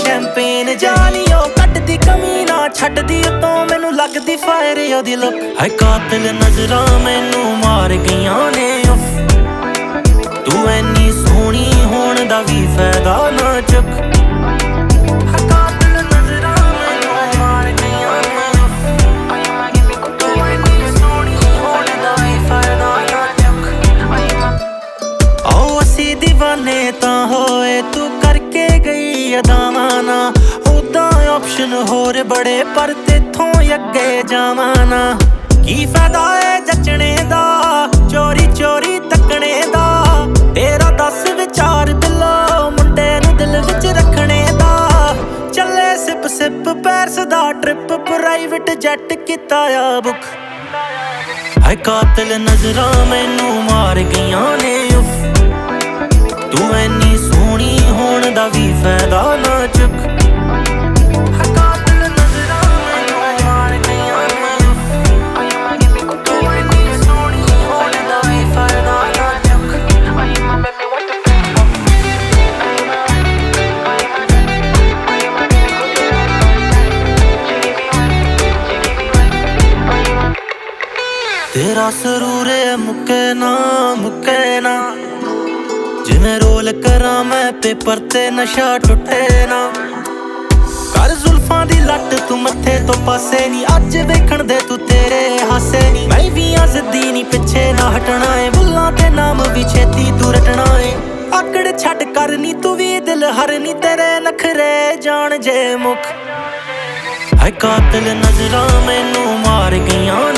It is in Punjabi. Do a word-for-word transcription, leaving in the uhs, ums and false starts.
ਸ਼ੈਂਪੇਨ ਜਾਲੀਓ ਕੱਢਦੀ ਕਮੀ ਨਾ ਛੱਡਦੀ ਉਤੋਂ ਮੈਨੂੰ ਲੱਗਦੀ ਫਾਇਰ ਉਹਦੀ ਲੁੱਕ ਹਾਏ ਕਾਤਲ ਨਜ਼ਰਾਂ ਮੈਨੂੰ ਮਾਰ ਗਈਆਂ ਨੇ ਤੂੰ ਐਨੀ ਸੋਹਣੀ ਹੋਣ ਦਾ ਵੀ ਫਾਇਦਾ ਨਾ ਚੁੱਕ ਦੀਵਾਨੇ ਤਾਂ ਹੋਏ ਤੂੰ ਕਰਕੇ ਗਈ ਅਦਾਵਾਂ ਨਾ ਉਦਾਂ ਆਪਸ਼ਨ ਹੋਰ ਬੜੇ ਪਰ ਤੇਥੋਂ ਅੱਗੇ ਜਾਵਾਂ ਨਾ ਕੀ ਫਾਇਦਾ ਏ ਜੱਚਣੇ ਦਾ ਚੋਰੀ ਚੋਰੀ ਤੱਕਣੇ ਦਾ ਤੇਰਾ ਦੱਸ ਵਿਚਾਰ ਬਿੱਲੋ ਮੁੰਡੇ ਨੂੰ ਦਿਲ ਵਿੱਚ ਰੱਖਣੇ ਦਾ ਚੱਲੇ ਸਿਪ ਸਿਪ ਪੈਰਸ ਦਾ ਟ੍ਰਿਪ ਪ੍ਰਾਈਵੇਟ ਜੈਟ ਕੀਤਾ ਆ ਬੁੱਕ ਹਾਏ ਕਾਤਲ ਨਜ਼ਰਾਂ ਮੈਨੂੰ ਮਾਰ ਗਈਆਂ ਨੇ ਤੂੰ ਐਨੀ ਸੋਹਣੀ ਹੋਣ ਦਾ ਵੀ ਫਾਇਦਾ ਨਾ ਚੁੱਕ ਕਾਤਲ ਨਜ਼ਰਾਂ ਮੈਨੂੰ ਮਾਰ ਗਈਆਂ ਨੇ ਤੂੰ ਐਨੀ ਸੋਹਣੀ ਹੋਣ ਦਾ ਵੀ ਫਾਇਦਾ ਨਾ ਚੁੱਕ ਤੇਰਾ ਸਰੂਰੇ ਮੁੱਕੇ ਨਾ ਮੁੱਕੇ ਨਾ ਜਿਵੇਂ ਰੋਲ ਕਰਾਂ ਮੈਂ ਪੇਪਰ ਤੇ ਨਸ਼ਾ ਟੁੱਟੇ ਨਾ ਕਰ ਜ਼ੁਲਫਾਂ ਦੀ ਲੱਟ ਤੂੰ ਮੱਥੇ ਤੋਂ ਪਾਸੇ ਨੀ ਅੱਜ ਵੇਖਣ ਦੇ ਤੂੰ ਤੇਰੇ ਹਾਸੇ ਨੀ ਮੈਂ ਵੀ ਆ ਜ਼ਿੱਦੀ ਨੀ ਪਿੱਛੇ ਨਾ ਹਟਣਾ ਏ ਬੁੱਲਾਂ ਤੇ ਨਾਮ ਵੀ ਛੇਤੀ ਤੂੰ ਰਟਣਾ ਏ ਆਕੜ ਛੱਡ ਕਰਨੀ ਤੂੰ ਵੀ ਦਿਲ ਹਰਨੀ ਤੇਰੇ ਨਖਰੇ ਜਾਣ ਜੇ ਮੁੱਖ ਹਾਏ ਕਾਤਲ ਨਜ਼ਰਾਂ ਮੈਨੂੰ ਮਾਰ ਗਈਆਂ